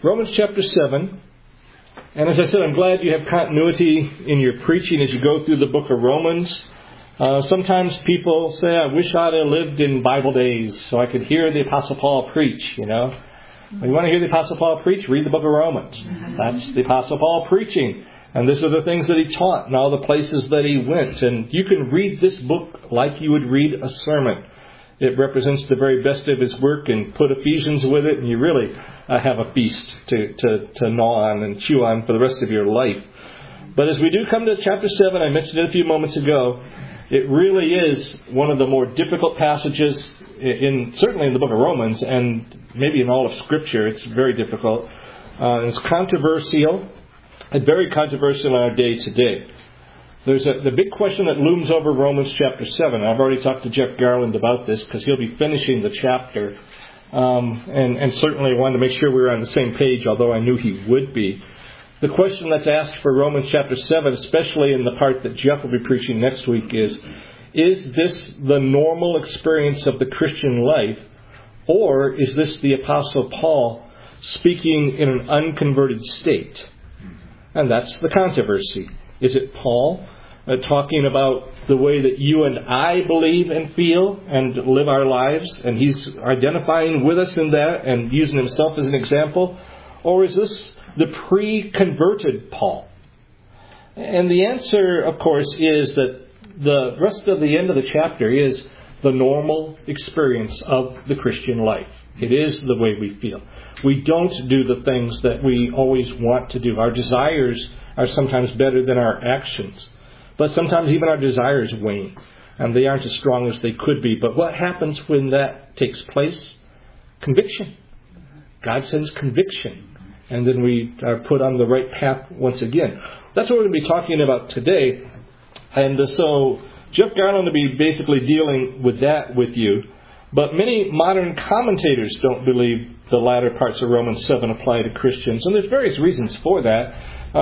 Romans chapter 7. And as I said, I'm glad you have continuity in your preaching as you go through the book of Romans. Sometimes people say, I wish I'd have lived in Bible days so I could hear the Apostle Paul preach, When you want to hear the Apostle Paul preach, read the book of Romans. That's the Apostle Paul preaching. And these are the things that he taught and all the places that he went. And you can read this book like you would read a sermon. It represents the very best of his work, and put Ephesians with it, and you really have a feast to gnaw on and chew on for the rest of your life. But as we do come to chapter 7, I mentioned it a few moments ago, it really is one of the more difficult passages, certainly in the book of Romans, and maybe in all of Scripture. It's very difficult. It's controversial, and very controversial in our day today. There's the big question that looms over Romans chapter 7. I've already talked to Jeff Garland about this because he'll be finishing the chapter. And certainly wanted to make sure we were on the same page, although I knew he would be. The question that's asked for Romans chapter 7, especially in the part that Jeff will be preaching next week, is this the normal experience of the Christian life? Or is this the Apostle Paul speaking in an unconverted state? And that's the controversy. Is it Paul talking about the way that you and I believe and feel and live our lives, and he's identifying with us in that and using himself as an example? Or is this the pre-converted Paul? And the answer, of course, is that the rest of the end of the chapter is the normal experience of the Christian life. It is the way we feel. We don't do the things that we always want to do. Our desires are sometimes better than our actions. But sometimes even our desires wane, and they aren't as strong as they could be. But what happens when that takes place? Conviction. God sends conviction. And then we are put on the right path once again. That's what we're going to be talking about today. And so Jeff Garland will be basically dealing with that with you. But many modern commentators don't believe the latter parts of Romans 7 apply to Christians. And there's various reasons for that.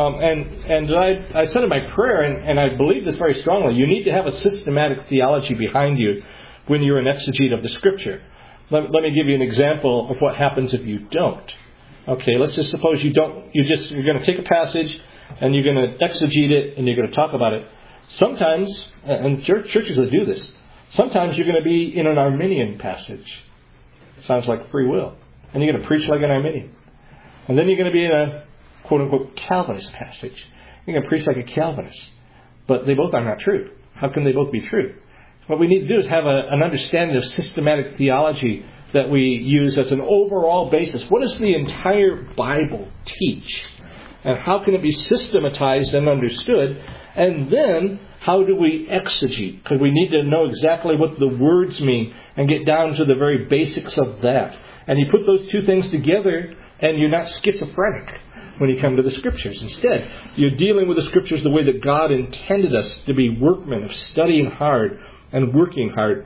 And I said in my prayer, and I believe this very strongly, you need to have a systematic theology behind you when you're an exegete of the Scripture. Let me give you an example of what happens if you don't. Okay, let's just suppose you don't. You're going to take a passage and you're going to exegete it and you're going to talk about it. Sometimes, and churches will do this, sometimes you're going to be in an Arminian passage. Sounds like free will. And you're going to preach like an Arminian. And then you're going to be in a quote-unquote Calvinist passage. You're going to preach like a Calvinist. But they both are not true. How can they both be true? What we need to do is have an understanding of systematic theology that we use as an overall basis. What does the entire Bible teach? And how can it be systematized and understood? And then, how do we exegete? Because we need to know exactly what the words mean and get down to the very basics of that. And you put those two things together and you're not schizophrenic when you come to the Scriptures. Instead, you're dealing with the Scriptures the way that God intended us to be workmen of studying hard and working hard.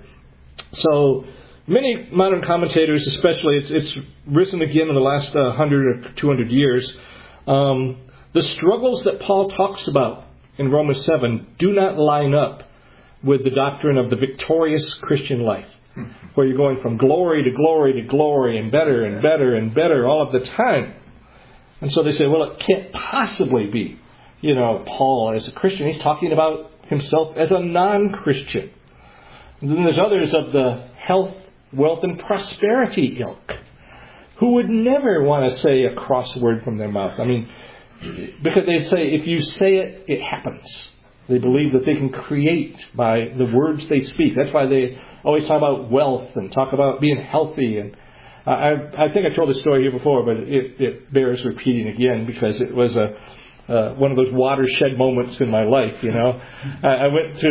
So many modern commentators, especially, it's risen again in the last 100 or 200 years, the struggles that Paul talks about in Romans 7 do not line up with the doctrine of the victorious Christian life, where you're going from glory to glory to glory and better and better and better all of the time. And so they say, well, it can't possibly be, Paul as a Christian. He's talking about himself as a non-Christian. And then there's others of the health, wealth, and prosperity ilk who would never want to say a cross word from their mouth. I mean, because they'd say if you say it, it happens. They believe that they can create by the words they speak. That's why they always talk about wealth and talk about being healthy. And I think I told this story here before, but it bears repeating again because it was one of those watershed moments in my life. My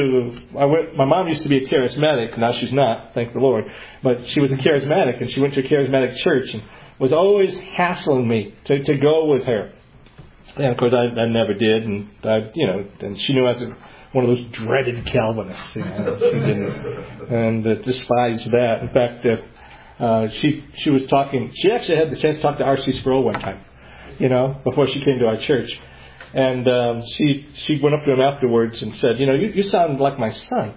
mom used to be a charismatic. Now she's not, thank the Lord. But she was a charismatic, and she went to a charismatic church and was always hassling me to go with her. And of course, I never did, and and she knew I was one of those dreaded Calvinists. She didn't, and despised that. In fact, she was talking. She actually had the chance to talk to R.C. Sproul one time, before she came to our church. And she went up to him afterwards and said, you sound like my son.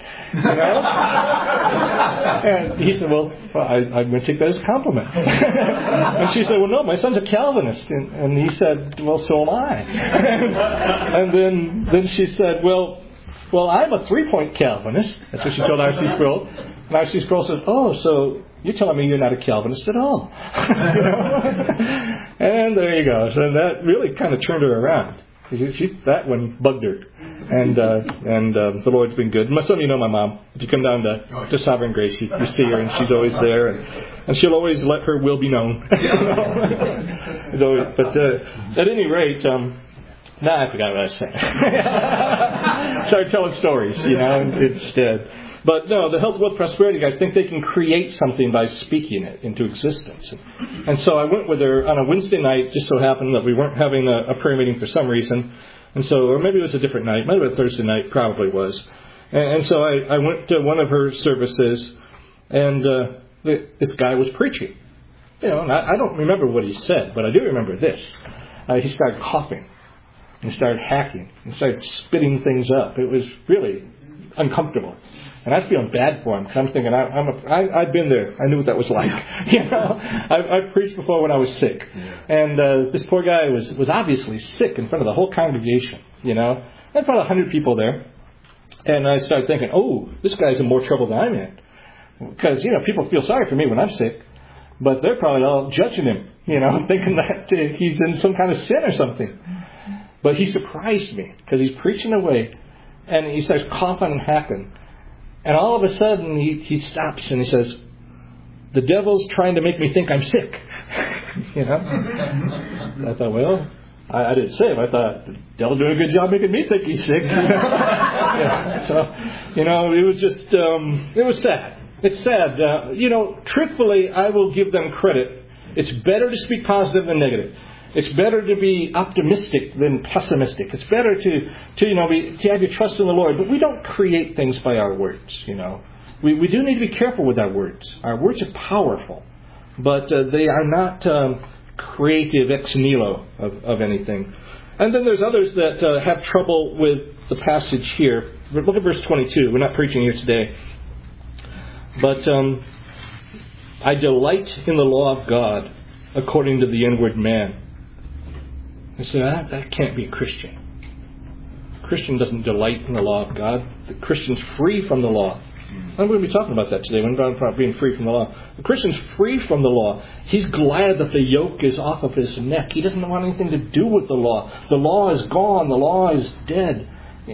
And he said, well, I'm going to take that as a compliment. And she said, well, no, my son's a Calvinist. And he said, well, so am I. And then she said, well, I'm a 3-point Calvinist. That's what she told R.C. Sproul. And R.C. Sproul said, oh, so you're telling me you're not a Calvinist at all. And there you go. So that really kind of turned her around. That one bugged her. And the Lord's been good. Some of you know my mom. If you come down to Sovereign Grace, you see her, and she's always there. And she'll always let her will be known. But at any rate, I forgot what I was saying. Started telling stories, instead. But no, the health, wealth, prosperity guys think they can create something by speaking it into existence. And so I went with her on a Wednesday night. Just so happened that we weren't having a prayer meeting for some reason. And so, or maybe it was a different night. Maybe it was a Thursday night, probably was. And so I went to one of her services, and this guy was preaching. And I don't remember what he said, but I do remember this. He started coughing. And started hacking. And started spitting things up. It was really uncomfortable. And I was feeling bad for him, because I'm thinking, I've been there. I knew what that was like. I've preached before when I was sick. And this poor guy was obviously sick in front of the whole congregation. There's probably 100 people there. And I started thinking, oh, this guy's in more trouble than I'm in. Because, people feel sorry for me when I'm sick. But they're probably all judging him, thinking that he's in some kind of sin or something. But he surprised me, because he's preaching away. And he starts coughing and hacking. And all of a sudden, he stops and he says, the devil's trying to make me think I'm sick. I thought, well, I didn't say it. I thought, the devil's doing a good job making me think he's sick. So, it was just, it was sad. It's sad. Truthfully, I will give them credit. It's better to speak positive than negative. It's better to be optimistic than pessimistic. It's better to have your trust in the Lord. But we don't create things by our words, We do need to be careful with our words. Our words are powerful, but they are not creative ex nihilo of anything. And then there's others that have trouble with the passage here. Look at verse 22. We're not preaching here today. But I delight in the law of God according to the inward man. I said, that can't be a Christian. A Christian doesn't delight in the law of God. The Christian's free from the law. I'm going to be talking about that today. When I'm talking about being free from the law. The Christian's free from the law. He's glad that the yoke is off of his neck. He doesn't want anything to do with the law. The law is gone. The law is dead.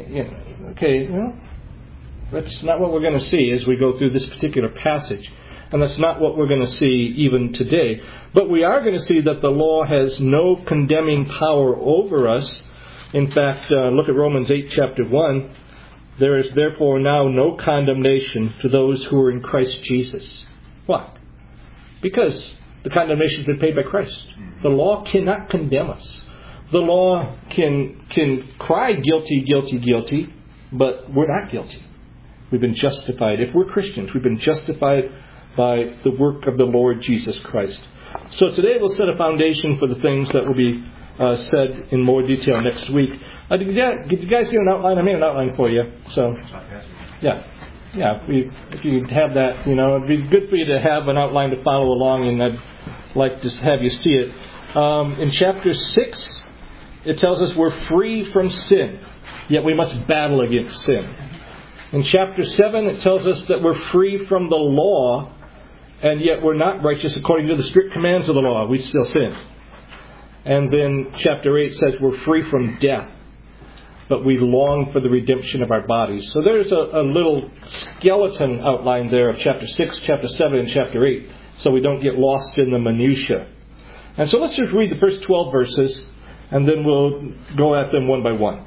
That's not what we're going to see as we go through this particular passage. And that's not what we're going to see even today. But we are going to see that the law has no condemning power over us. In fact, look at Romans 8, chapter 1. There is therefore now no condemnation to those who are in Christ Jesus. Why? Because the condemnation has been paid by Christ. The law cannot condemn us. The law can cry guilty, guilty, guilty, but we're not guilty. We've been justified. If we're Christians, we've been justified by the work of the Lord Jesus Christ. So today we'll set a foundation for the things that will be said in more detail next week. Did you guys get an outline? I made an outline for you. So, yeah. If you have that, it'd be good for you to have an outline to follow along, and I'd like to have you see it. In chapter 6, it tells us we're free from sin, yet we must battle against sin. In chapter 7, it tells us that we're free from the law, and yet we're not righteous according to the strict commands of the law. We still sin. And then chapter 8 says we're free from death, but we long for the redemption of our bodies. So there's a little skeleton outline there of chapter 6, chapter 7, and chapter 8, so we don't get lost in the minutiae. And so let's just read the first 12 verses, and then we'll go at them one by one.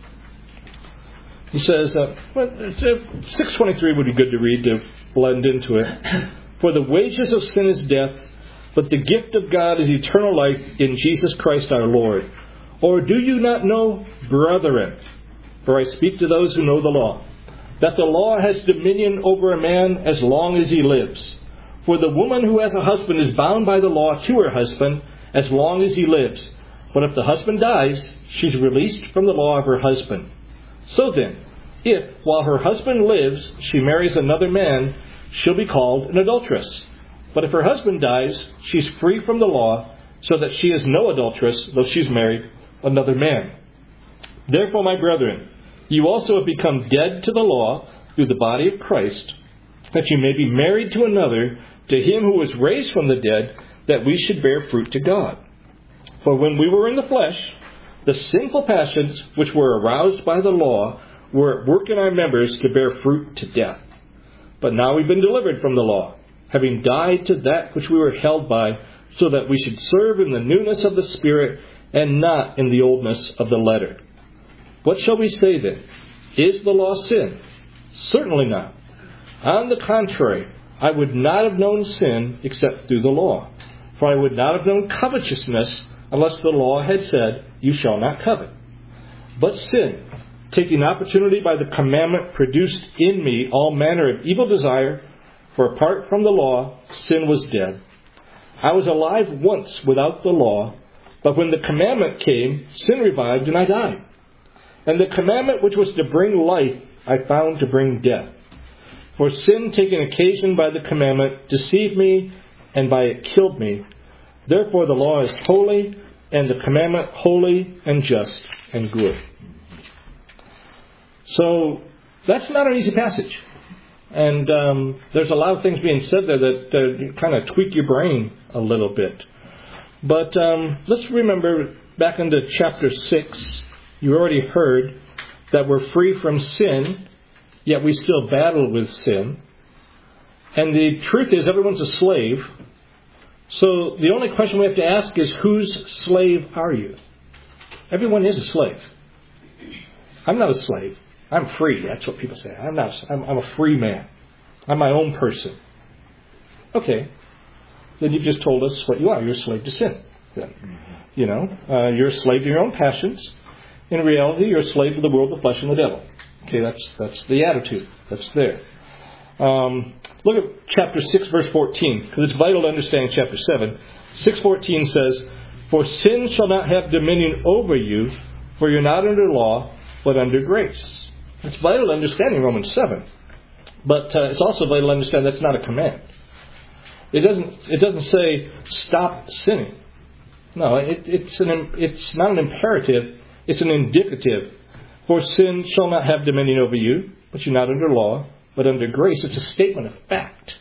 He says, 6:23 would be good to read to blend into it. For the wages of sin is death, but the gift of God is eternal life in Jesus Christ our Lord. Or do you not know, brethren, for I speak to those who know the law, that the law has dominion over a man as long as he lives? For the woman who has a husband is bound by the law to her husband as long as he lives. But if the husband dies, she's released from the law of her husband. So then, if, while her husband lives, she marries another man, she'll be called an adulteress. But if her husband dies, she's free from the law, so that she is no adulteress, though she's married another man. Therefore, my brethren, you also have become dead to the law through the body of Christ, that you may be married to another, to him who was raised from the dead, that we should bear fruit to God. For when we were in the flesh, the sinful passions which were aroused by the law were at work in our members to bear fruit to death. But now we've been delivered from the law, having died to that which we were held by, so that we should serve in the newness of the Spirit and not in the oldness of the letter. What shall we say then? Is the law sin? Certainly not. On the contrary, I would not have known sin except through the law. For I would not have known covetousness unless the law had said, you shall not covet. But sin, taking opportunity by the commandment, produced in me all manner of evil desire, for apart from the law, sin was dead. I was alive once without the law, but when the commandment came, sin revived and I died. And the commandment which was to bring life, I found to bring death. For sin, taking occasion by the commandment, deceived me, and by it killed me. Therefore the law is holy, and the commandment holy and just and good. So that's not an easy passage. And there's a lot of things being said there that kind of tweak your brain a little bit. But let's remember back into chapter 6, you already heard that we're free from sin, yet we still battle with sin. And the truth is, everyone's a slave. So the only question we have to ask is, whose slave are you? Everyone is a slave. I'm not a slave. I'm free. That's what people say. I'm a free man. I'm my own person. Okay. Then you've just told us what you are. You're a slave to sin. Then. You know, you're a slave to your own passions. In reality, you're a slave to the world, the flesh, and the devil. Okay, that's the attitude that's there. Look at chapter 6, verse 14, because it's vital to understand chapter 7. 6:14 says, for sin shall not have dominion over you, for you're not under law, but under grace. It's vital to understand in Romans 7. But it's also vital to understand that's not a command. It doesn't say stop sinning. No, it's not an imperative. It's an indicative. For sin shall not have dominion over you, but you're not under law, but under grace. It's a statement of fact,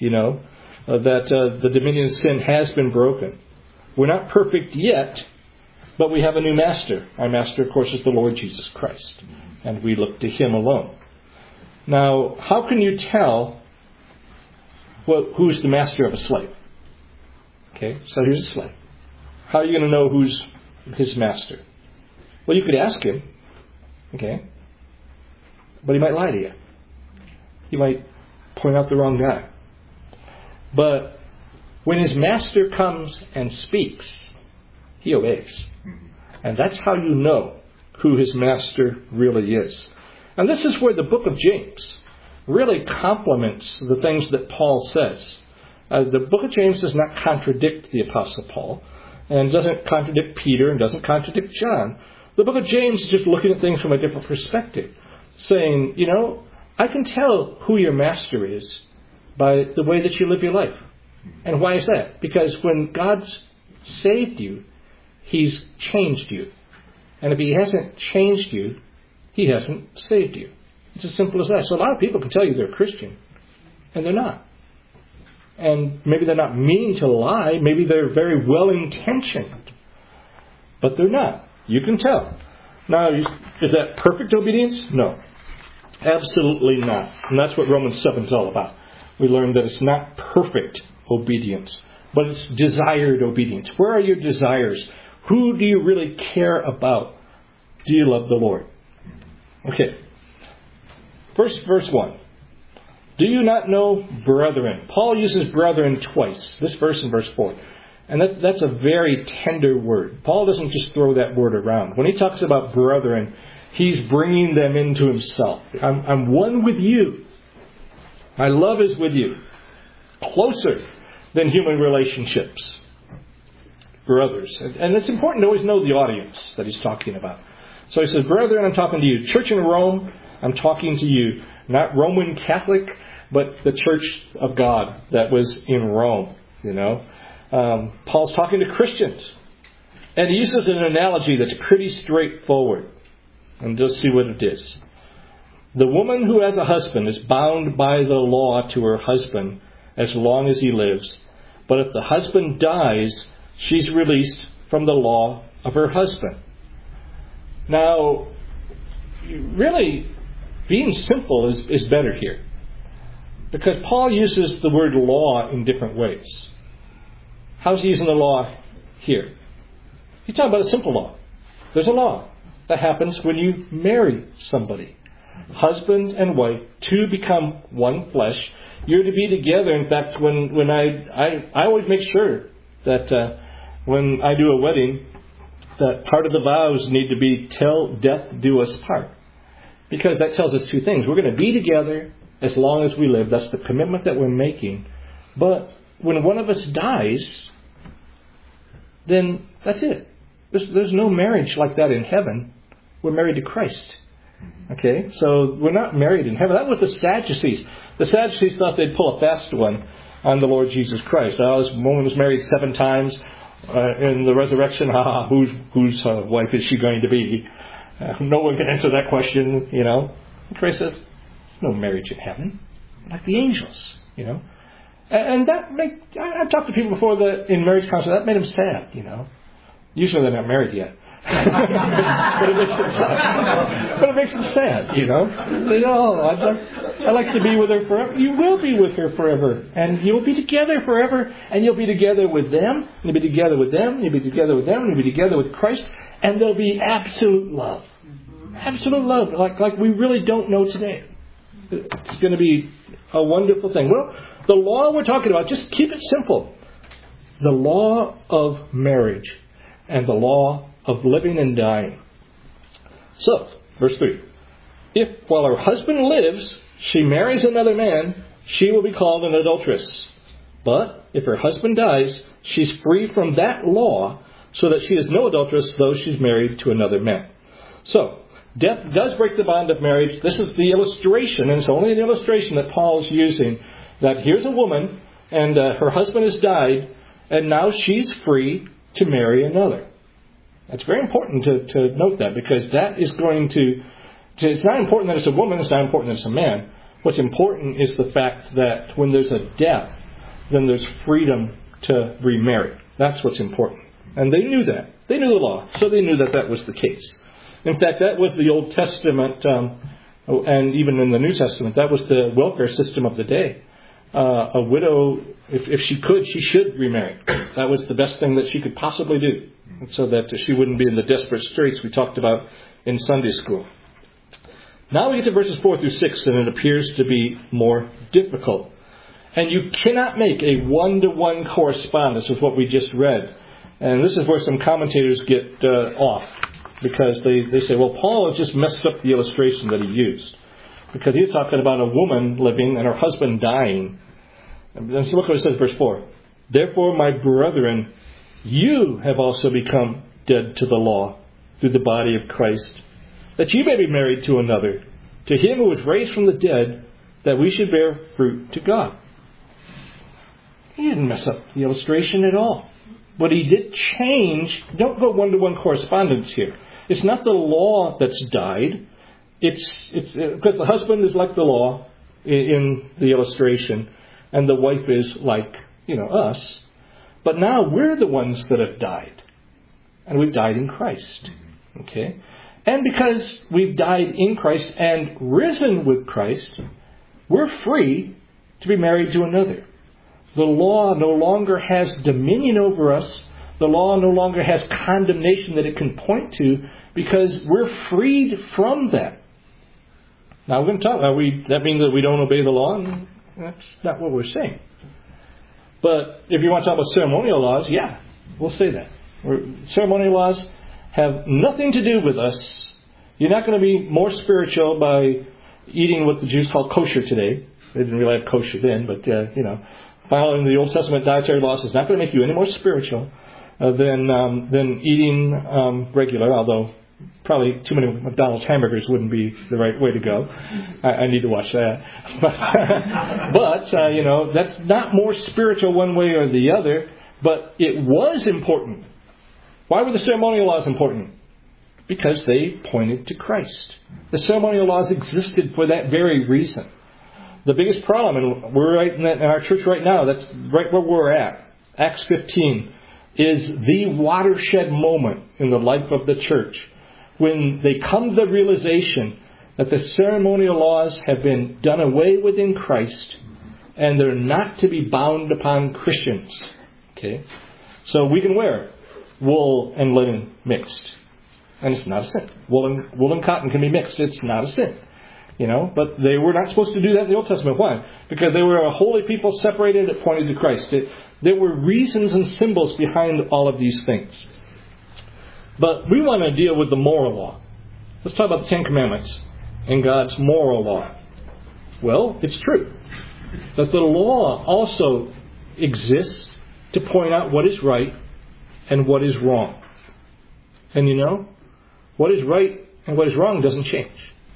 that the dominion of sin has been broken. We're not perfect yet, but we have a new master. Our master, of course, is the Lord Jesus Christ, and we look to him alone. Now, how can you tell who's the master of a slave? Okay, so here's a slave. How are you going to know who's his master? Well, you could ask him, okay, but he might lie to you. He might point out the wrong guy. But when his master comes and speaks, he obeys. And that's how you know who his master really is. And this is where the book of James really complements the things that Paul says. The book of James does not contradict the Apostle Paul, and doesn't contradict Peter, and doesn't contradict John. The book of James is just looking at things from a different perspective, saying, I can tell who your master is by the way that you live your life. And why is that? Because when God's saved you, he's changed you. And if he hasn't changed you, he hasn't saved you. It's as simple as that. So a lot of people can tell you they're a Christian, and they're not. And maybe they're not meaning to lie. Maybe they're very well-intentioned. But they're not. You can tell. Now, is that perfect obedience? No. Absolutely not. And that's what Romans 7 is all about. We learned that it's not perfect obedience, but it's desired obedience. Where are your desires? Who do you really care about? Do you love the Lord? Okay. First, verse 1. Do you not know brethren? Paul uses brethren twice. This verse and verse 4. And that's a very tender word. Paul doesn't just throw that word around. When he talks about brethren, he's bringing them into himself. I'm one with you. My love is with you. Closer than human relationships. brothers. And it's important to always know the audience that he's talking about. So he says, brethren, I'm talking to you. Church in Rome, I'm talking to you. Not Roman Catholic, but the church of God that was in Rome, Paul's talking to Christians. And he uses an analogy that's pretty straightforward. And just see what it is. The woman who has a husband is bound by the law to her husband as long as he lives. But if the husband dies, she's released from the law of her husband. Now, really, being simple is better here. Because Paul uses the word law in different ways. How's he using the law here? He's talking about a simple law. There's a law that happens when you marry somebody. Husband and wife, two become one flesh. You're to be together. In fact, when I always make sure that when I do a wedding, that part of the vows need to be till death do us part. Because that tells us two things. We're going to be together as long as we live. That's the commitment that we're making. But when one of us dies, then that's it. There's no marriage like that in heaven. We're married to Christ. Okay? So we're not married in heaven. That was the Sadducees. The Sadducees thought they'd pull a fast one on the Lord Jesus Christ. This woman was married 7 times. In the resurrection, whose wife is she going to be? No one can answer that question, Christ says, no marriage in heaven. Like the angels, And I've talked to people before that in marriage counseling, that made them sad, Usually they're not married yet. but it makes them sad, I'd like to be with her forever. You will be with her forever. And you'll be together forever. And you'll be together with them. And you'll be together with them. And you'll be together with them. And you'll be together with Christ. And there'll be absolute love. Absolute love. Like we really don't know today. It's going to be a wonderful thing. Well, the law we're talking about, just keep it simple. The law of marriage. And the law of living and dying. So, verse 3. If while her husband lives, she marries another man, she will be called an adulteress. But if her husband dies, she's free from that law, so that she is no adulteress, though she's married to another man. So, death does break the bond of marriage. This is the illustration, and it's only an illustration that Paul is using, that here's a woman, and her husband has died, and now she's free to marry another. It's very important to note that, because that is going to... It's not important that it's a woman, it's not important that it's a man. What's important is the fact that when there's a death, then there's freedom to remarry. That's what's important. And they knew that. They knew the law, so they knew that that was the case. In fact, that was the Old Testament, and even in the New Testament, that was the welfare system of the day. A widow, if she could, she should remarry. That was the best thing that she could possibly do, so that she wouldn't be in the desperate straits we talked about in Sunday school. Now we get to verses 4 through 6, and it appears to be more difficult. And you cannot make a one-to-one correspondence with what we just read. And this is where some commentators get off, because they say, well, Paul has just messed up the illustration that he used. Because he's talking about a woman living and her husband dying. And so look what it says, verse 4. Therefore, my brethren, you have also become dead to the law through the body of Christ, that you may be married to another, to him who was raised from the dead, that we should bear fruit to God. He didn't mess up the illustration at all. But he did change. Don't go one-to-one correspondence here. It's not the law that's died. It's because the husband is like the law in the illustration, and the wife is like, us. But now we're the ones that have died. And we've died in Christ. Okay? And because we've died in Christ and risen with Christ, we're free to be married to another. The law no longer has dominion over us. The law no longer has condemnation that it can point to, because we're freed from that. Now we're going to talk. That means that we don't obey the law? And that's not what we're saying. But if you want to talk about ceremonial laws, yeah, we'll say that. Ceremonial laws have nothing to do with us. You're not going to be more spiritual by eating what the Jews call kosher today. They didn't really have kosher then, but following the Old Testament dietary laws is not going to make you any more spiritual. than eating regular, although probably too many McDonald's hamburgers wouldn't be the right way to go. I need to watch that. But that's not more spiritual one way or the other, but it was important. Why were the ceremonial laws important? Because they pointed to Christ. The ceremonial laws existed for that very reason. The biggest problem, and we're right in our church right now, that's right where we're at, Acts 15, is the watershed moment in the life of the church when they come to the realization that the ceremonial laws have been done away with in Christ and they're not to be bound upon Christians. Okay? So we can wear wool and linen mixed. And it's not a sin. Wool and cotton can be mixed. It's not a sin. But they were not supposed to do that in the Old Testament. Why? Because they were a holy people separated that pointed to Christ. There were reasons and symbols behind all of these things. But we want to deal with the moral law. Let's talk about the Ten Commandments and God's moral law. Well, it's true that the law also exists to point out what is right and what is wrong. And what is right and what is wrong doesn't change.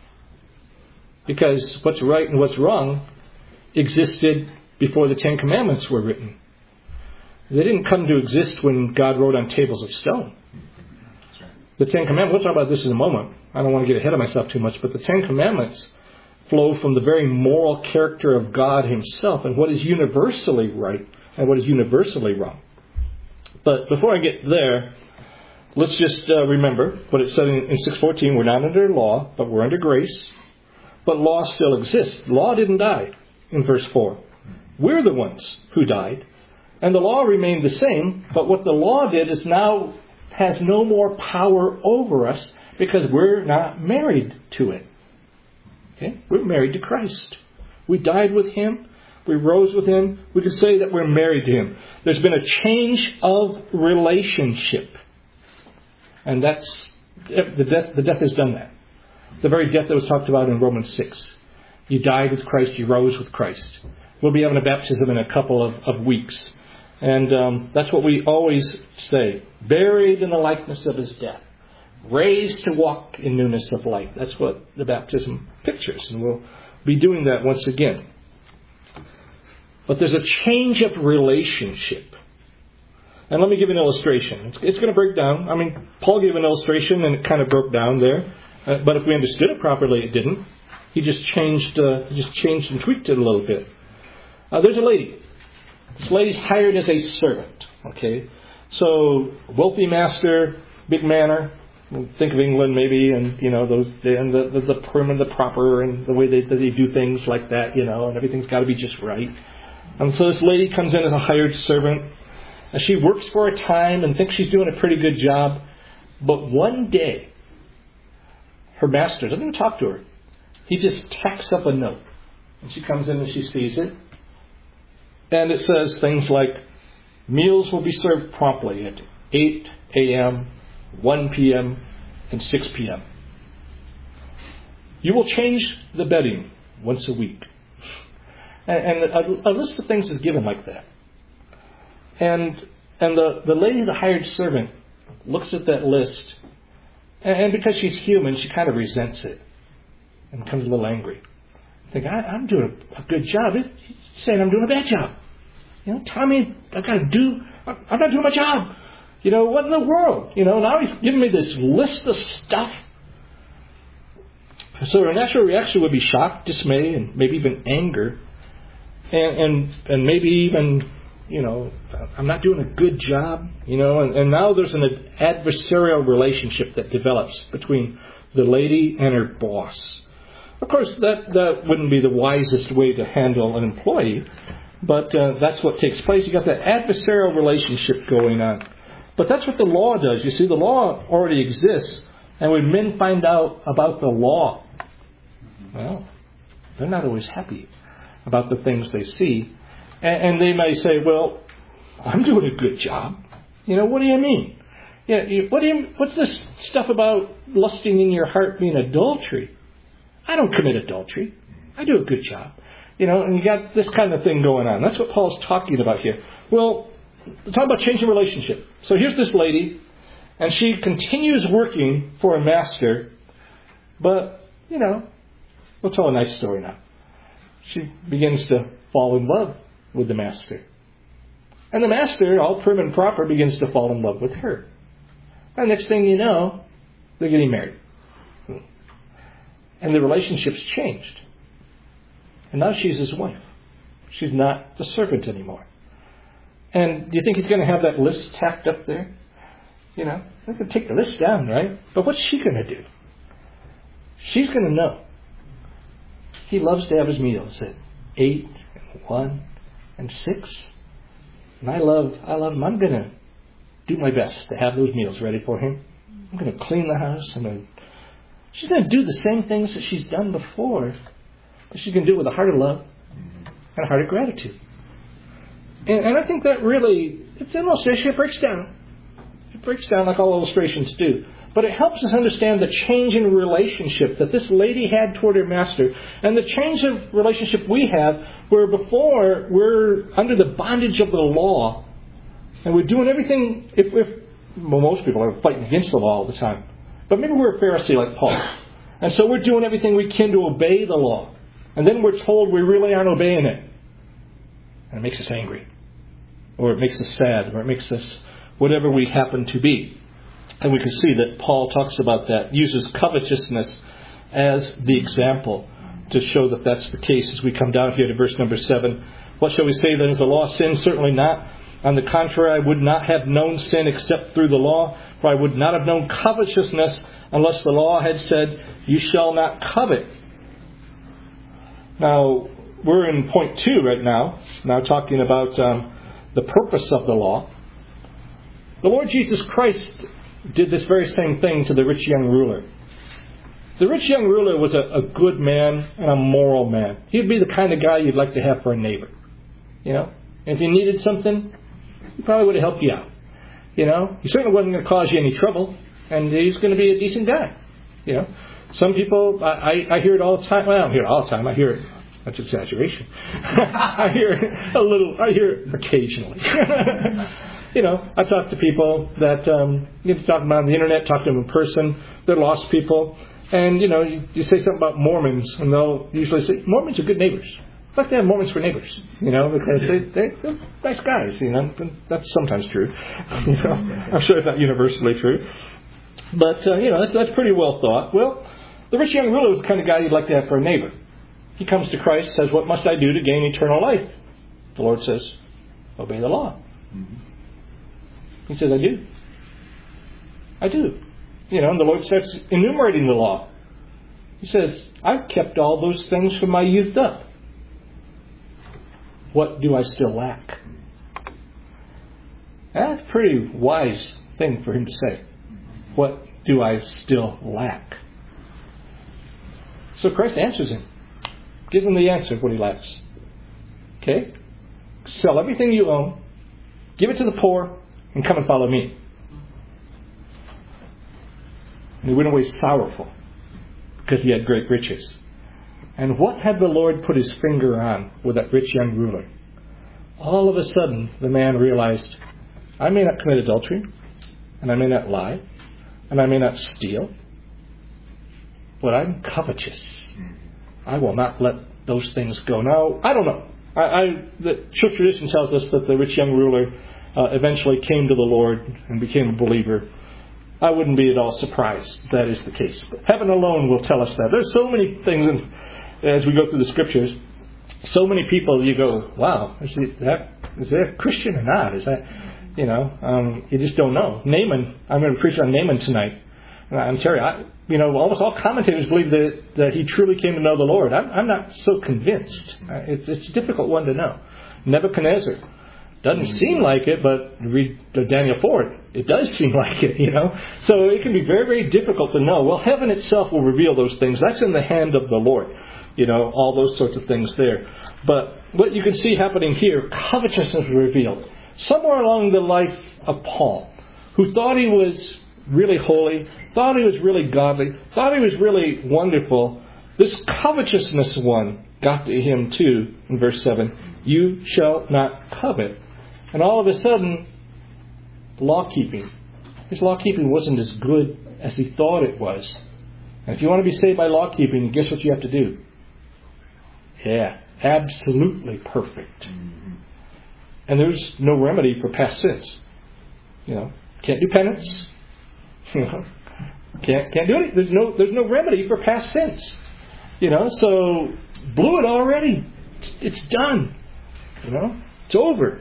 Because what's right and what's wrong existed before the Ten Commandments were written. They didn't come to exist when God wrote on tables of stone. The Ten Commandments, we'll talk about this in a moment. I don't want to get ahead of myself too much, but the Ten Commandments flow from the very moral character of God Himself and what is universally right and what is universally wrong. But before I get there, let's just remember what it said in 6:14. We're not under law, but we're under grace. But law still exists. Law didn't die in verse 4. We're the ones who died. And the law remained the same, but what the law did is now has no more power over us because we're not married to it. Okay? We're married to Christ. We died with Him. We rose with Him. We can say that we're married to Him. There's been a change of relationship. And that's the death has done that. The very death that was talked about in Romans 6. You died with Christ, you rose with Christ. We'll be having a baptism in a couple of weeks. And that's what we always say. Buried in the likeness of His death. Raised to walk in newness of life. That's what the baptism pictures. And we'll be doing that once again. But there's a change of relationship. And let me give an illustration. It's going to break down. I mean, Paul gave an illustration and it kind of broke down there. But if we understood it properly, it didn't. He just changed and tweaked it a little bit. There's a lady. This lady's hired as a servant. Okay, so wealthy master, big manor. Think of England maybe, and those and the prim and the proper and the way they do things like that. And everything's got to be just right. And so this lady comes in as a hired servant. And she works for a time and thinks she's doing a pretty good job. But one day, her master doesn't even talk to her. He just tacks up a note. And she comes in and she sees it. And it says things like, meals will be served promptly at 8 a.m., 1 p.m., and 6 p.m. You will change the bedding once a week. And a list of things is given like that. And the lady, the hired servant, looks at that list. And because she's human, she kind of resents it. And becomes a little angry. Think, I'm doing a good job. He's saying I'm doing a bad job. Tommy, I'm not doing my job. What in the world? Now he's giving me this list of stuff. So her natural reaction would be shock, dismay, and maybe even anger. And maybe even, I'm not doing a good job. And now there's an adversarial relationship that develops between the lady and her boss. Of course, that wouldn't be the wisest way to handle an employee. But that's what takes place. You got that adversarial relationship going on. But that's what the law does. You see, the law already exists. And when men find out about the law, well, they're not always happy about the things they see. And they may say, well, I'm doing a good job. What do you mean? What's this stuff about lusting in your heart being adultery? I don't commit adultery. I do a good job. And you got this kind of thing going on. That's what Paul's talking about here. Well, talk about changing relationship. So here's this lady, and she continues working for a master, but, we'll tell a nice story now. She begins to fall in love with the master. And the master, all prim and proper, begins to fall in love with her. And next thing you know, they're getting married. And the relationship's changed. And now she's his wife. She's not the servant anymore. And do you think he's going to have that list tacked up there? They're going to take the list down, right? But what's she going to do? She's going to know. He loves to have his meals at 8 and 1 and 6. And I love him. I'm going to do my best to have those meals ready for him. I'm going to clean the house. She's going to do the same things that she's done before. But she's going to do it with a heart of love and a heart of gratitude. And I think that really, it's an illustration. It breaks down. It breaks down like all illustrations do. But it helps us understand the change in relationship that this lady had toward her master. And the change of relationship we have, where before we're under the bondage of the law. And we're doing everything, most people are fighting against the law all the time. But maybe we're a Pharisee like Paul. And so we're doing everything we can to obey the law. And then we're told we really aren't obeying it. And it makes us angry. Or it makes us sad. Or it makes us whatever we happen to be. And we can see that Paul talks about that, uses covetousness as the example to show that that's the case as we come down here to verse number 7. What shall we say then? Is the law sin? Certainly not. On the contrary, I would not have known sin except through the law, for I would not have known covetousness unless the law had said, you shall not covet. Now, we're in point 2 right now talking about the purpose of the law. The Lord Jesus Christ did this very same thing to the rich young ruler. The rich young ruler was a good man and a moral man. He'd be the kind of guy you'd like to have for a neighbor. If you needed something, he probably would have helped you out. He certainly wasn't going to cause you any trouble, and he's going to be a decent guy. Some people, I hear it all the time. Well, I don't hear it all the time. I hear it, that's exaggeration. I hear it occasionally. I talk to people that, talk about on the internet, talk to them in person. They're lost people. And, you say something about Mormons, and they'll usually say, Mormons are good neighbors. I'd like to have Mormons for neighbors, because they're nice guys, That's sometimes true. I'm sure it's not universally true. But, that's pretty well thought. Well, the rich young ruler was the kind of guy you'd like to have for a neighbor. He comes to Christ, says, what must I do to gain eternal life? The Lord says, obey the law. Mm-hmm. He says, I do. And the Lord starts enumerating the law. He says, I've kept all those things from my youth up. What do I still lack? That's a pretty wise thing for him to say. What do I still lack? So Christ answers him. Give him the answer of what he lacks. Okay? Sell everything you own. Give it to the poor. And come and follow me. And he went away sorrowful because he had great riches. And what had the Lord put his finger on with that rich young ruler? All of a sudden, the man realized, I may not commit adultery, and I may not lie, and I may not steal, but I'm covetous. I will not let those things go. Now, I don't know. The church tradition tells us that the rich young ruler eventually came to the Lord and became a believer. I wouldn't be at all surprised if that is the case. But heaven alone will tell us that. There's so many things, as we go through the scriptures, so many people you go, wow, is that a Christian or not? Is that, you just don't know. Naaman, I'm going to preach on Naaman tonight. I'm Terry. Almost all commentators believe that he truly came to know the Lord. I'm not so convinced. It's a difficult one to know. Nebuchadnezzar. Doesn't seem like it, but read Daniel 4, it does seem like it, So it can be very, very difficult to know. Well, heaven itself will reveal those things. That's in the hand of the Lord. All those sorts of things there. But what you can see happening here, covetousness was revealed. Somewhere along the life of Paul, who thought he was really holy, thought he was really godly, thought he was really wonderful, this covetousness one got to him too in verse 7. You shall not covet. And all of a sudden, his law keeping wasn't as good as he thought it was. And if you want to be saved by law keeping, guess what you have to do? Yeah, absolutely perfect. And there's no remedy for past sins. Can't do penance. Can't do it. There's no remedy for past sins. So blew it already. It's done. It's over.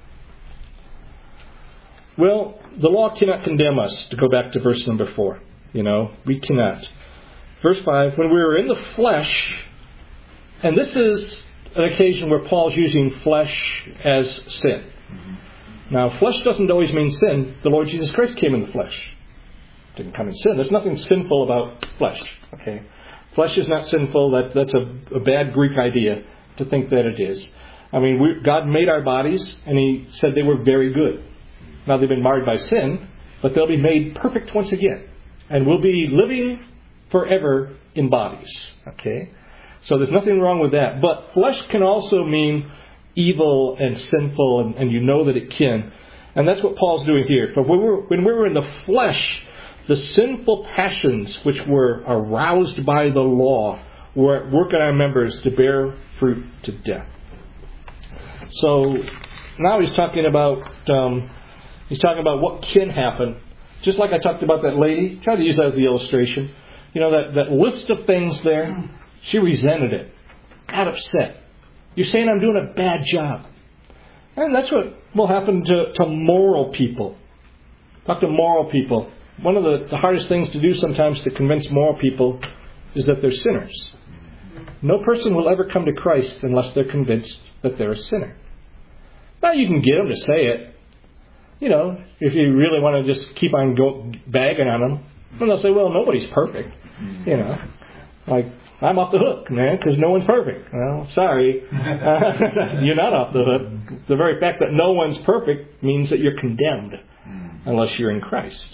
Well, the law cannot condemn us, to go back to verse number 4. We cannot. Verse 5, when we were in the flesh, and this is an occasion where Paul's using flesh as sin. Now, flesh doesn't always mean sin. The Lord Jesus Christ came in the flesh. Didn't come in sin. There's nothing sinful about flesh. Okay, flesh is not sinful. That's a bad Greek idea to think that it is. I mean, God made our bodies, and He said they were very good. Now, they've been marred by sin, but they'll be made perfect once again. And we'll be living forever in bodies. Okay? So there's nothing wrong with that. But flesh can also mean evil and sinful, and you know that it can. And that's what Paul's doing here. But when we were in the flesh, the sinful passions which were aroused by the law were at work in our members to bear fruit to death. So now he's talking about what can happen. Just like I talked about that lady, try to use that as the illustration. That list of things there, she resented it, got upset. You're saying I'm doing a bad job. And that's what will happen to moral people. Talk to moral people. One of the hardest things to do sometimes to convince moral people is that they're sinners. No person will ever come to Christ unless they're convinced that they're a sinner. Now you can get them to say it. If you really want to just keep on bagging on them, and they'll say, well, nobody's perfect. Like, I'm off the hook, man, because no one's perfect. Well, sorry. You're not off the hook. The very fact that no one's perfect means that you're condemned unless you're in Christ.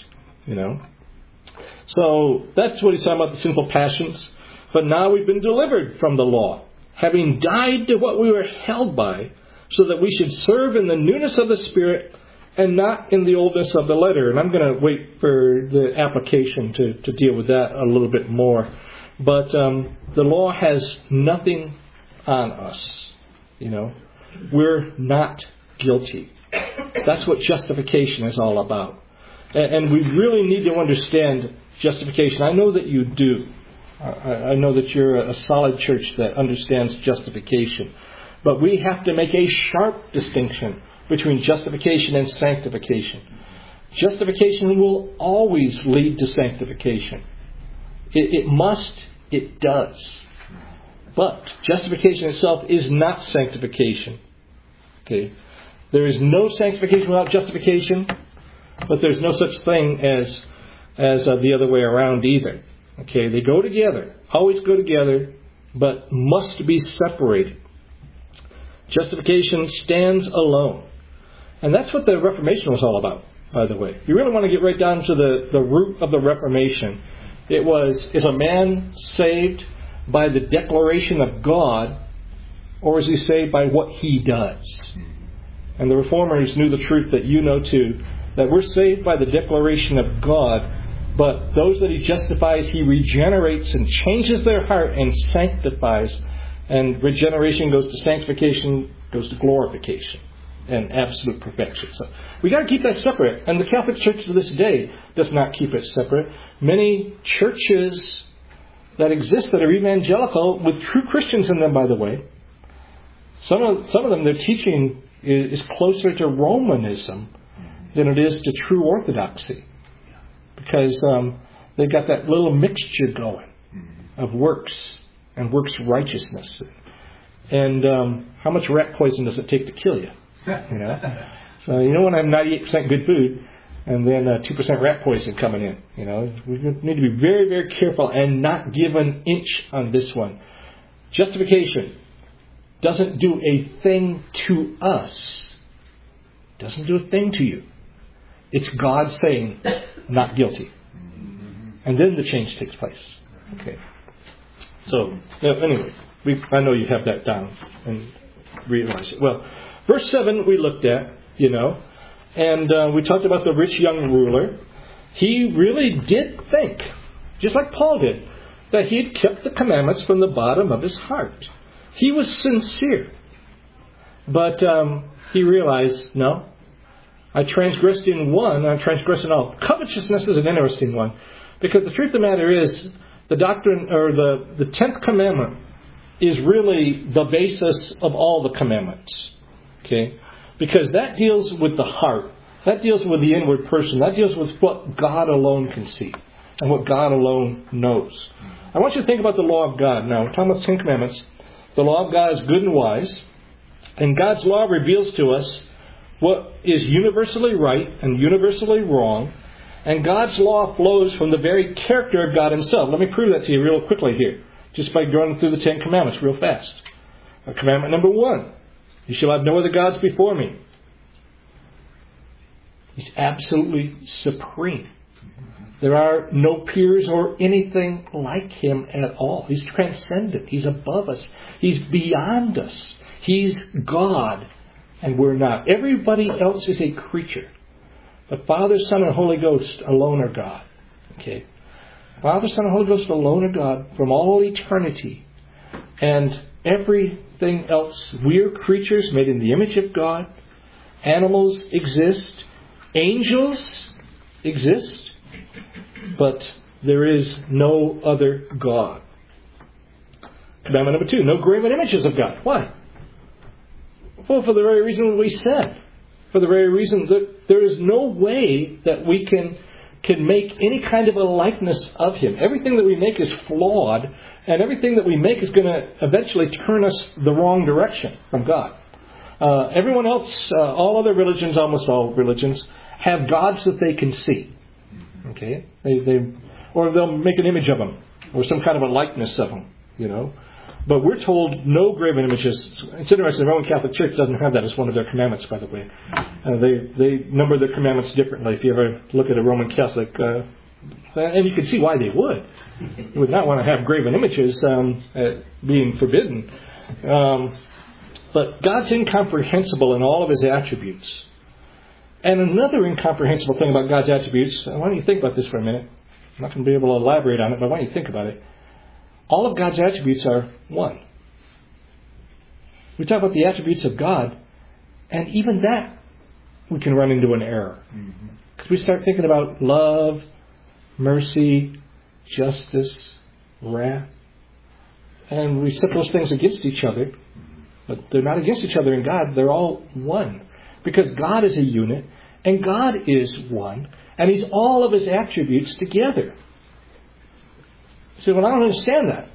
So that's what he's talking about, the sinful passions. But now we've been delivered from the law, having died to what we were held by, so that we should serve in the newness of the Spirit and not in the oldness of the letter. And I'm going to wait for the application to deal with that a little bit more. But the law has nothing on us. We're not guilty. That's what justification is all about. And we really need to understand justification. I know that you do. I know that you're a solid church that understands justification. But we have to make a sharp distinction between justification and sanctification. Justification will always lead to sanctification. It must. It does. But justification itself is not sanctification. Okay. There is no sanctification without justification, but there's no such thing as the other way around either. Okay. They go together. Always go together, but must be separated. Justification stands alone. And that's what the Reformation was all about, by the way. If you really want to get right down to the root of the Reformation, it was, is a man saved by the declaration of God, or is he saved by what he does? And the Reformers knew the truth that you know too, that we're saved by the declaration of God, but those that he justifies, he regenerates and changes their heart and sanctifies. And regeneration goes to sanctification, goes to glorification and absolute perfection. So we got to keep that separate. And the Catholic Church to this day does not keep it separate. Many churches that exist that are evangelical with true Christians in them, by the way, some of them, their teaching is closer to Romanism than it is to true orthodoxy, because they've got that little mixture going of works and works righteousness. And how much rat poison does it take to kill you? So you don't want to have 98% good food and then 2% rat poison coming in. We need to be very, very careful and not give an inch on this one. Justification doesn't do a thing to us. Doesn't do a thing to you. It's God saying, not guilty. And then the change takes place. Okay. So, anyway, I know you have that down and realize it. Well, verse 7 we looked at. you know. And we talked about the rich young ruler. He really did think, just like Paul did, that he had kept the commandments from the bottom of his heart. He was sincere. But he realized, no, I transgressed in one, I transgressed in all. Covetousness is an interesting one. Because the truth of the matter is, the doctrine, or the 10th commandment, is really the basis of all the commandments. Okay? Because that deals with the heart. That deals with the inward person. That deals with what God alone can see. And what God alone knows. I want you to think about the law of God. Now, we're talking about the 10 commandments. The law of God is good and wise. And God's law reveals to us what is universally right and universally wrong. And God's law flows from the very character of God Himself. Let me prove that to you real quickly here, just by going through the 10 commandments real fast. Commandment number 1, you shall have no other gods before me. He's absolutely supreme. There are no peers or anything like Him at all. He's transcendent. He's above us. He's beyond us. He's God, and we're not. Everybody else is a creature. But Father, Son, and Holy Ghost alone are God. Okay? Father, Son, and Holy Ghost alone are God from all eternity. And everything else, we're creatures made in the image of God. Animals exist. Angels exist. But there is no other God. Commandment number 2, no graven images of God. Why? Well, for the very reason we said. For the very reason that there is no way that we can make any kind of a likeness of Him. Everything that we make is flawed, and everything that we make is going to eventually turn us the wrong direction from God. Everyone else, all other religions, almost all religions, have gods that they can see. Okay? Or they'll make an image of them, or some kind of a likeness of them, you know. But we're told no graven images. It's interesting, the Roman Catholic Church doesn't have that as one of their commandments, by the way. They number their commandments differently. If you ever look at a Roman Catholic, and you can see why they would. You would not want to have graven images being forbidden. But God's incomprehensible in all of His attributes. And another incomprehensible thing about God's attributes, why don't you think about this for a minute? I'm not going to be able to elaborate on it, but why don't you think about it? All of God's attributes are one. We talk about the attributes of God, and even that we can run into an error. Because we start thinking about love, mercy, justice, wrath, and we set those things against each other, but they're not against each other in God. They're all one. Because God is a unit, and God is one, and He's all of His attributes together. See, well, I don't understand that.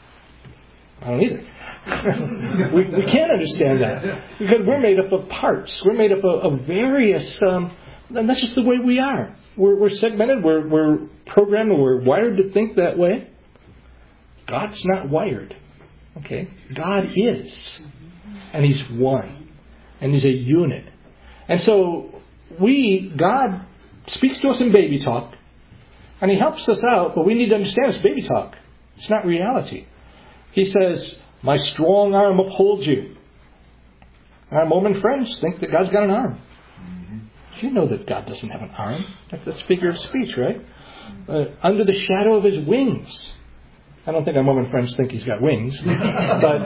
I don't either. we can't understand that. Because we're made up of parts. We're made up of various... and that's just the way we are. We're segmented. We're programmed. We're wired to think that way. God's not wired. Okay? God is. And He's one. And He's a unit. And so God speaks to us in baby talk. And He helps us out, but we need to understand it's baby talk. It's not reality. He says, my strong arm upholds you. Our Mormon friends think that God's got an arm. You know that God doesn't have an arm. That's figure of speech, right? Under the shadow of His wings. I don't think our Mormon friends think He's got wings. But,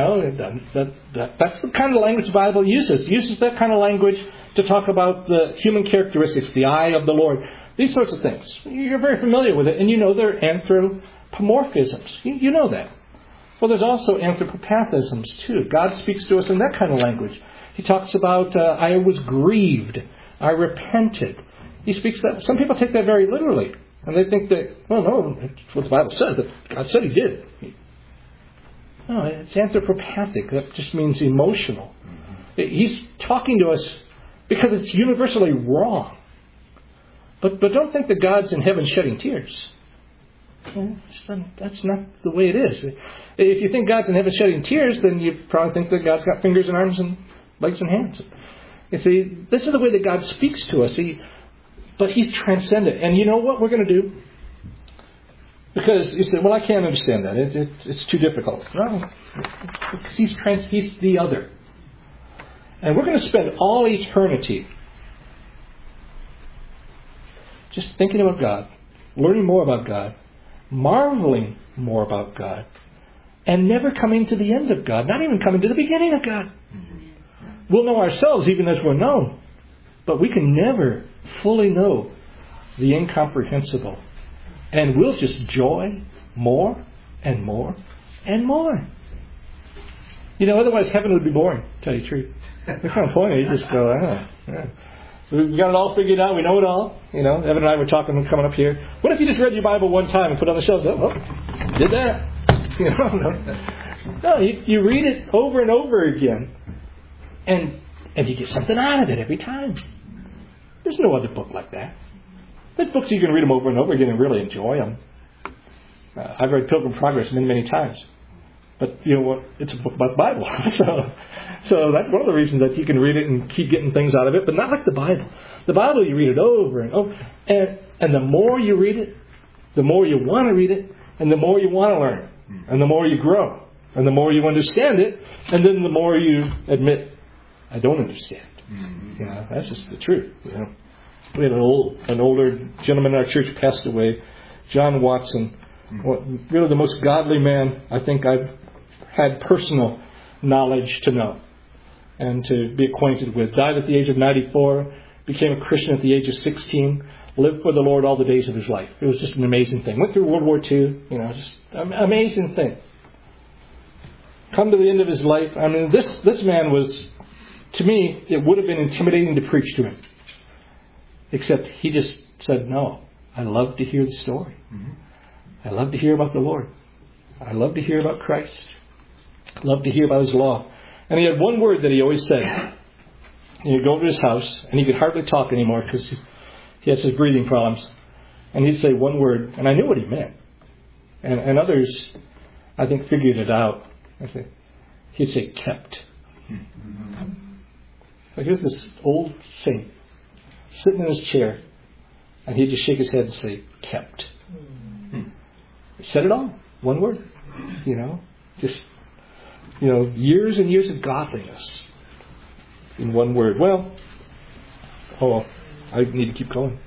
that's the kind of language the Bible uses. It uses that kind of language to talk about the human characteristics, the eye of the Lord. These sorts of things. You're very familiar with it, and you know they're anthropomorphisms. You know that. Well, there's also anthropopathisms, too. God speaks to us in that kind of language. He talks about, I was grieved. I repented. He speaks that. Some people take that very literally. And they think that, well, no, it's what the Bible says. That God said He did. No, it's anthropopathic. That just means emotional. He's talking to us because it's universally wrong. But don't think that God's in heaven shedding tears. That's not the way it is. If you think God's in heaven shedding tears, then you probably think that God's got fingers and arms and legs and hands. You see, this is the way that God speaks to us. But He's transcendent. And you know what we're going to do? Because you say, well, I can't understand that. It's too difficult. No, because He's the other. And we're going to spend all eternity just thinking about God, learning more about God, marveling more about God, and never coming to the end of God, not even coming to the beginning of God. We'll know ourselves even as we're known, but we can never fully know the incomprehensible. And we'll just joy more and more and more. Otherwise heaven would be boring, to tell you the truth. There's no point. You just go, yeah. We've got it all figured out. We know it all. Evan and I were talking coming up here. What if you just read your Bible one time and put it on the shelf? Oh, did that. No, you read it over and over again. And you get something out of it every time. There's no other book like that. There's books you can read them over and over again and really enjoy them. I've read Pilgrim Progress many, many times. But you know what? It's a book about the Bible. So that's one of the reasons that you can read it and keep getting things out of it. But not like the Bible. The Bible, you read it over and over. And the more you read it, the more you want to read it, and the more you want to learn. And the more you grow. And the more you understand it. And then the more you admit, I don't understand. That's just the truth. We had an older gentleman in our church passed away, John Watson. Really the most godly man I think I've had personal knowledge to know and to be acquainted with. Died at the age of 94, became a Christian at the age of 16, lived for the Lord all the days of his life. It was just an amazing thing. Went through World War II, just an amazing thing. Come to the end of his life. I mean, this man was, to me, it would have been intimidating to preach to him. Except he just said, no, I love to hear the story. I love to hear about the Lord. I love to hear about Christ. I love to hear about His law. And he had one word that he always said. He'd go to his house, and he could hardly talk anymore because he had some breathing problems. And he'd say one word, and I knew what he meant. And others, I think, figured it out. He'd say, kept. So here's this old saint sitting in his chair, and he'd just shake his head and say, kept. He said it all. One word. Years and years of godliness in one word. I need to keep going.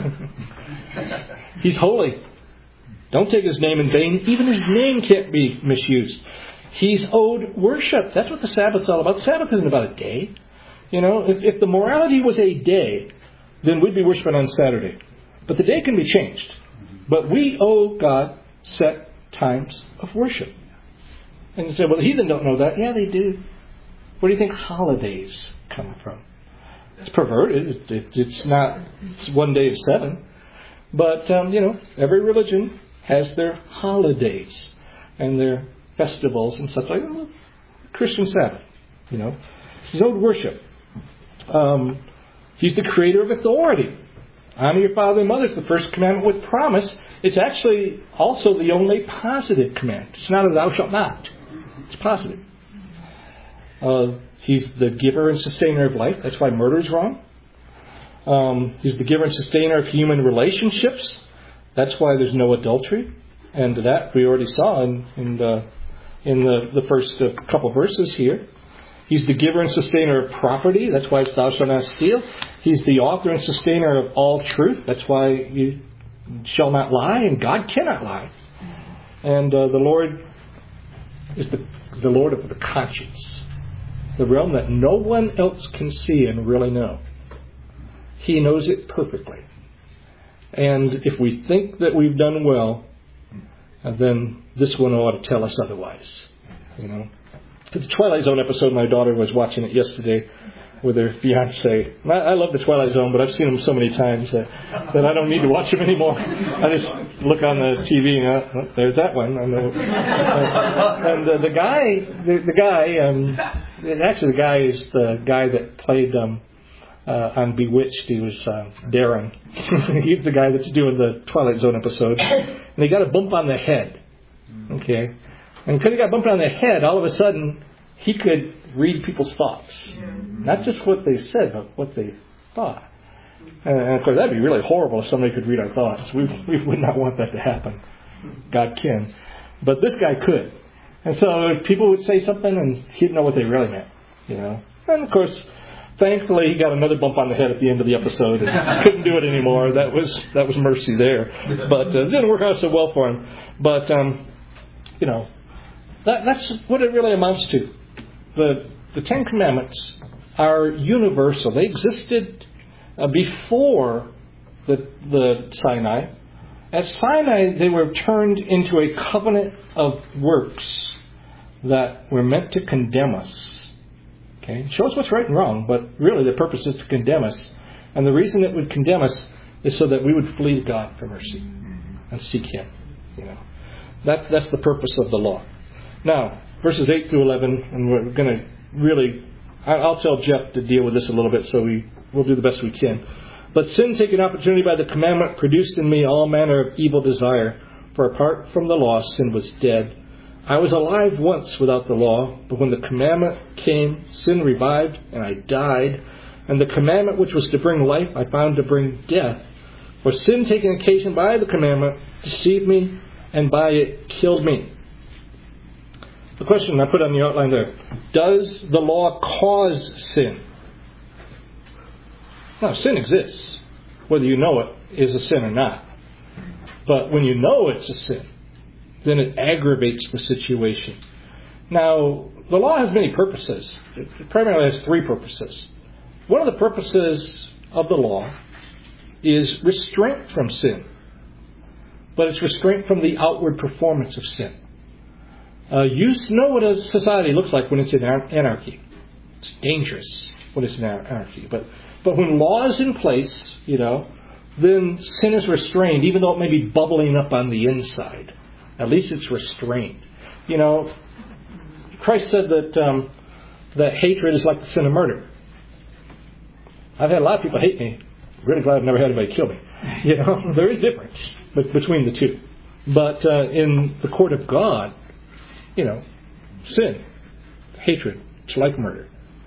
He's holy. Don't take his name in vain. Even his name can't be misused. He's owed worship. That's what the Sabbath's all about. The Sabbath isn't about a day. If the morality was a day, then we'd be worshiping on Saturday. But the day can be changed. But we owe God set times of worship. And you say, well, the heathen don't know that. Yeah, they do. Where do you think holidays come from? It's perverted. It's not it's one day of 7. But, every religion has their holidays and their festivals and such like that. Christian Sabbath, He's owed worship. He's the creator of authority. Honor your father and mother is the first commandment with promise. It's actually also the only positive command. It's not a thou shalt not. It's positive. He's the giver and sustainer of life. That's why murder is wrong. He's the giver and sustainer of human relationships. That's why there's no adultery. And that we already saw in the first couple verses here. He's the giver and sustainer of property. That's why it's thou shalt not steal. He's the author and sustainer of all truth. That's why you shall not lie, and God cannot lie. And the Lord is the Lord of the conscience, the realm that no one else can see and really know. He knows it perfectly. And if we think that we've done well, then this one ought to tell us otherwise. The Twilight Zone episode, my daughter was watching it yesterday with her fiance. I love the Twilight Zone, but I've seen them so many times that I don't need to watch them anymore. I just look on the TV and there's that one. And the guy is the guy that played on Bewitched. He was Darren. He's the guy that's doing the Twilight Zone episode. And he got a bump on the head. Okay. And because he got bumped on the head, all of a sudden, he could read people's thoughts. Not just what they said, but what they thought. And of course, that'd be really horrible if somebody could read our thoughts. We would not want that to happen. God can. But this guy could. And so people would say something, and he'd know what they really meant. And of course, thankfully, he got another bump on the head at the end of the episode and couldn't do it anymore. That was mercy there. But it didn't work out so well for him. But, that's what it really amounts to. The Ten Commandments are universal. They existed before the Sinai. At Sinai, they were turned into a covenant of works that were meant to condemn us. Okay? Show us what's right and wrong, but really the purpose is to condemn us. And the reason it would condemn us is so that we would flee to God for mercy and seek Him. That's the purpose of the law. Now, verses 8 through 11, and we're going to really, I'll tell Jeff to deal with this a little bit, so we'll do the best we can. But sin, taking opportunity by the commandment, produced in me all manner of evil desire. For apart from the law, sin was dead. I was alive once without the law, but when the commandment came, sin revived, and I died. And the commandment which was to bring life, I found to bring death. For sin, taking occasion by the commandment, deceived me, and by it killed me. The question I put on the outline there, does the law cause sin? Now, sin exists. Whether you know it is a sin or not. But when you know it's a sin, then it aggravates the situation. Now, the law has many purposes. It primarily has three purposes. One of the purposes of the law is restraint from sin. But it's restraint from the outward performance of sin. You know what a society looks like when it's in anarchy. It's dangerous when it's in anarchy. But when law is in place, then sin is restrained, even though it may be bubbling up on the inside. At least it's restrained. Christ said that hatred is like the sin of murder. I've had a lot of people hate me. I'm really glad I've never had anybody kill me. There is difference between the two. But in the court of God, sin, hatred, it's like murder.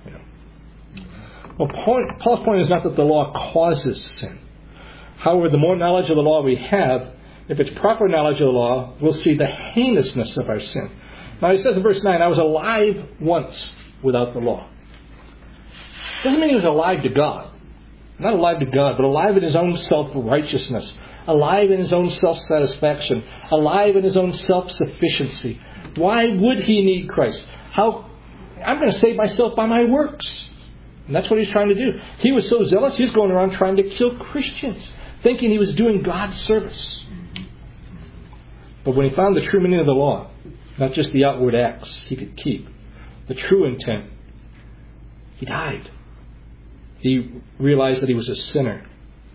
Well, Paul's point is not that the law causes sin. However, the more knowledge of the law we have, if it's proper knowledge of the law, we'll see the heinousness of our sin. Now, he says in verse 9, I was alive once without the law. Doesn't mean he was alive to God. Not alive to God, but alive in his own self-righteousness. Alive in his own self-satisfaction. Alive in his own self-sufficiency. Why would he need Christ? I'm going to save myself by my works. And that's what he's trying to do. He was so zealous, he was going around trying to kill Christians, thinking he was doing God's service. But when he found the true meaning of the law, not just the outward acts he could keep, the true intent, he died. He realized that he was a sinner,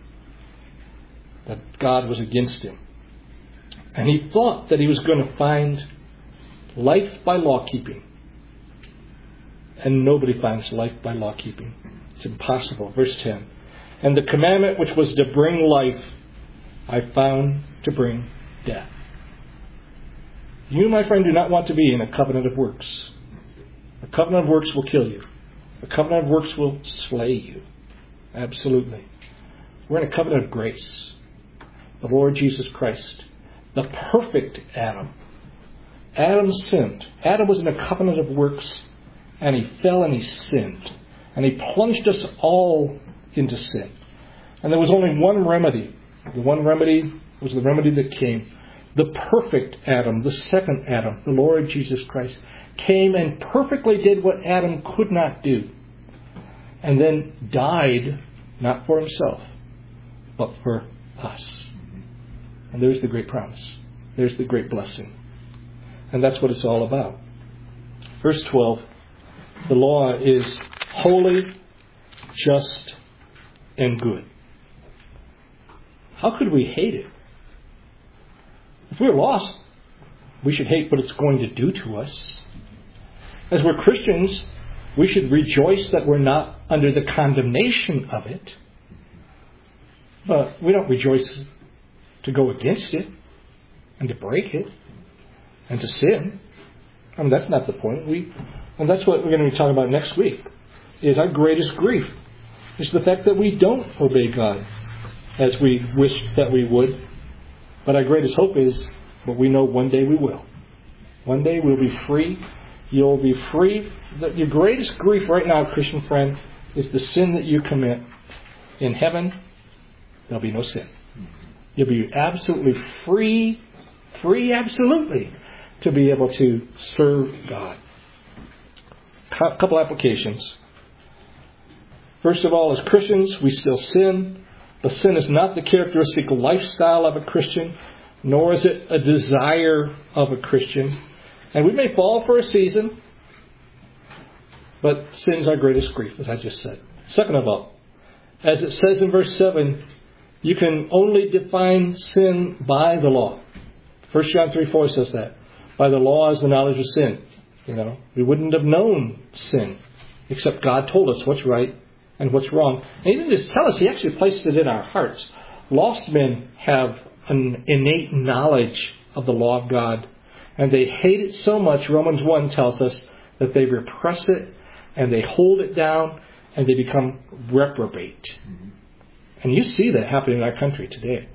that God was against him. And he thought that he was going to find life by law keeping. And nobody finds life by law keeping. It's impossible. Verse 10. And the commandment which was to bring life, I found to bring death. You, my friend, do not want to be in a covenant of works. A covenant of works will kill you. A covenant of works will slay you. Absolutely. We're in a covenant of grace. The Lord Jesus Christ. The perfect Adam. Adam sinned. Adam was in a covenant of works. And he fell and he sinned. And he plunged us all into sin. And there was only one remedy. The one remedy was the remedy that came. The perfect Adam, the second Adam, the Lord Jesus Christ, came and perfectly did what Adam could not do. And then died, not for himself, but for us. And there's the great promise. There's the great blessing. And that's what it's all about. Verse 12. The law is holy, just, and good. How could we hate it? If we're lost, we should hate what it's going to do to us. As we're Christians, we should rejoice that we're not under the condemnation of it. But we don't rejoice to go against it and to break it and to sin. That's not the point. And that's what we're going to be talking about next week, is our greatest grief. Is the fact that we don't obey God as we wish that we would. But our greatest hope is, but we know one day we will. One day we'll be free You'll be free. Your greatest grief right now, Christian friend, is the sin that you commit. In heaven, there'll be no sin. You'll be absolutely free absolutely, to be able to serve God. A couple applications. First of all, as Christians, we still sin. But sin is not the characteristic lifestyle of a Christian, nor is it a desire of a Christian. And we may fall for a season, but sin's our greatest grief, as I just said. Second of all, as it says in verse 7, you can only define sin by the law. 1 John 3:4 says that. By the law is the knowledge of sin. We wouldn't have known sin, except God told us what's right and what's wrong. And He didn't just tell us, He actually placed it in our hearts. Lost men have an innate knowledge of the law of God, and they hate it so much, Romans 1 tells us, that they repress it, and they hold it down, and they become reprobate. And you see that happening in our country today.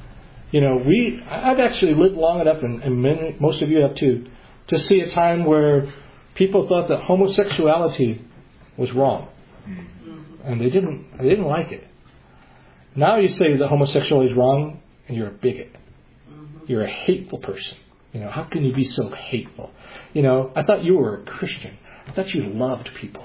I've actually lived long enough, and most of you have too, to see a time where people thought that homosexuality was wrong. And they didn't like it. Now you say that homosexuality is wrong, and you're a bigot. You're a hateful person. How can you be so hateful? I thought you were a Christian. I thought you loved people.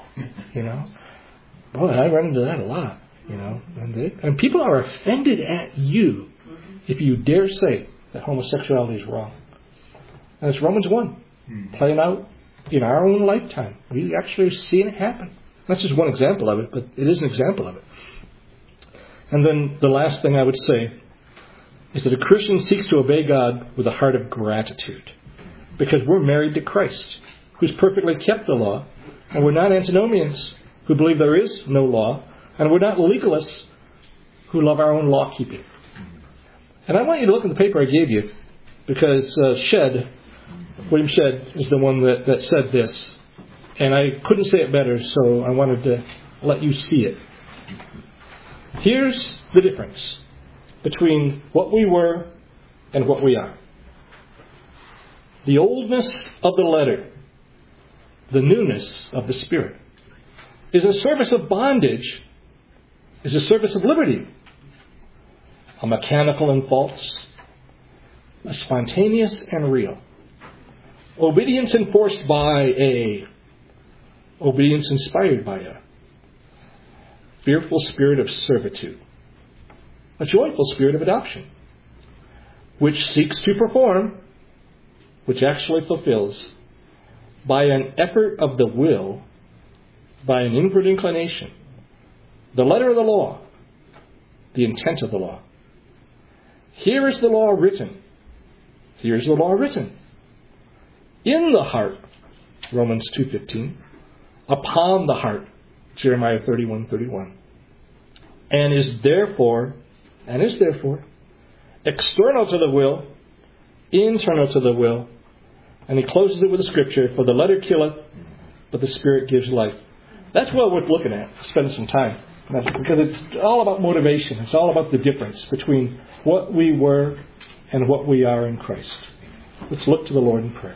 Boy, I run into that a lot. And people are offended at you if you dare say that homosexuality is wrong. And it's Romans 1 playing out in our own lifetime. We actually are seeing it happen. That's just one example of it, but it is an example of it. And then the last thing I would say is that a Christian seeks to obey God with a heart of gratitude, because we're married to Christ, who's perfectly kept the law, and we're not antinomians who believe there is no law, and we're not legalists who love our own law keeping. And I want you to look at the paper I gave you, because William Shedd is the one that said this. And I couldn't say it better, so I wanted to let you see it. Here's the difference between what we were and what we are. The oldness of the letter, the newness of the Spirit, is a service of bondage, is a service of liberty. A mechanical and false, a spontaneous and real. Obedience enforced by a, obedience inspired by a fearful spirit of servitude, a joyful spirit of adoption, which seeks to perform, which actually fulfills, by an effort of the will, by an inward inclination, the letter of the law, the intent of the law. Here is the law written. Here is the law written. In the heart, Romans 2:15. Upon the heart, Jeremiah 31:31. And is therefore, external to the will, internal to the will. And he closes it with a scripture, for the letter killeth, but the Spirit gives life. That's well worth looking at, spending some time. Because it's all about motivation. It's all about the difference between what we were and what we are in Christ. Let's look to the Lord in prayer.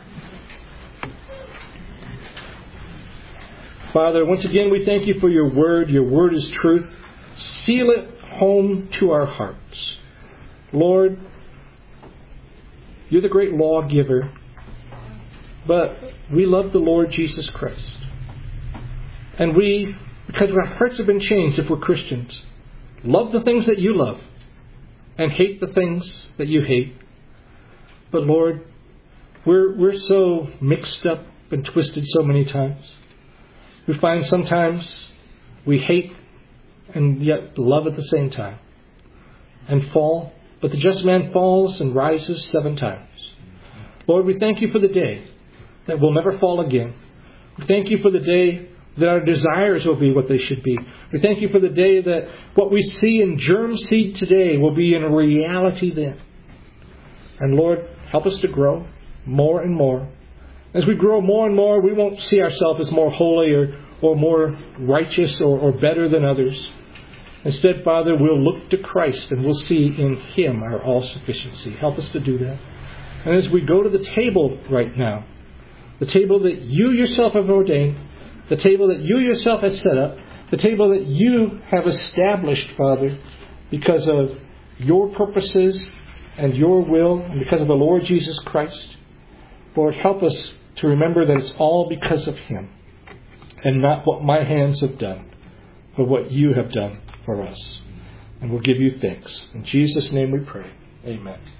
Father, once again we thank you for your word. Your word is truth. Seal it home to our hearts. Lord, you're the great lawgiver, but we love the Lord Jesus Christ. And we, because our hearts have been changed if we're Christians, love the things that you love and hate the things that you hate. But Lord, we're so mixed up and twisted so many times. We find sometimes we hate and yet love at the same time, and fall. But the just man falls and rises 7 times. Lord, we thank you for the day that we'll never fall again. We thank you for the day that our desires will be what they should be. We thank you for the day that what we see in germ seed today will be in reality then. And Lord, help us to grow more and more. As we grow more and more, we won't see ourselves as more holy or more righteous or better than others. Instead, Father, we'll look to Christ and we'll see in Him our all-sufficiency. Help us to do that. And as we go to the table right now, the table that you yourself have ordained, the table that you yourself have set up, the table that you have established, Father, because of your purposes and your will, and because of the Lord Jesus Christ. Lord, help us to remember that it's all because of Him, and not what my hands have done, but what you have done for us. And we'll give you thanks. In Jesus' name we pray. Amen.